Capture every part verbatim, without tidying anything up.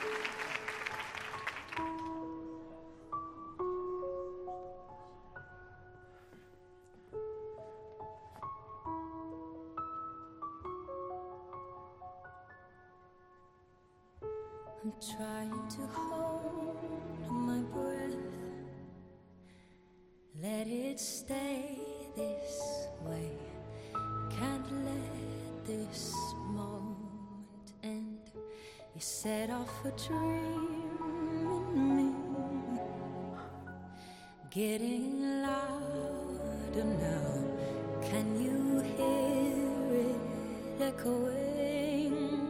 I'm trying to hold my breath, let it stay this way. Can't let this moment end. You set off a dream in me, getting louder now. Can you hear it echoing?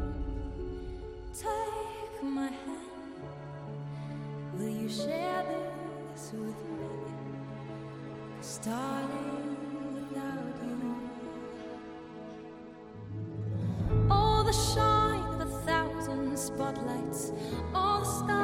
Take my hand, will you share this with me? 'Cause darling, without you, all the shine of a thousand spotlights, all the stars